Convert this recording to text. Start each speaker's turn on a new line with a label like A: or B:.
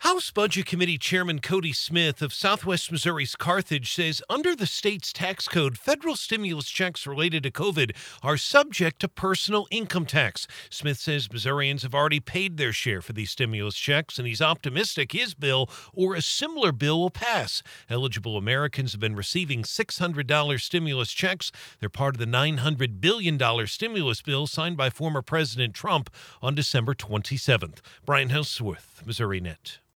A: House Budget Committee Chairman Cody Smith of Southwest Missouri's Carthage says under the state's tax code, federal stimulus checks related to COVID are subject to personal income tax. Smith says Missourians have already paid their share for these stimulus checks, and he's optimistic his bill or a similar bill will pass. Eligible Americans have been receiving $600 stimulus checks. They're part of the $900 billion stimulus bill signed by former President Trump on December 27th. Brian Houseworth, Missouri Net.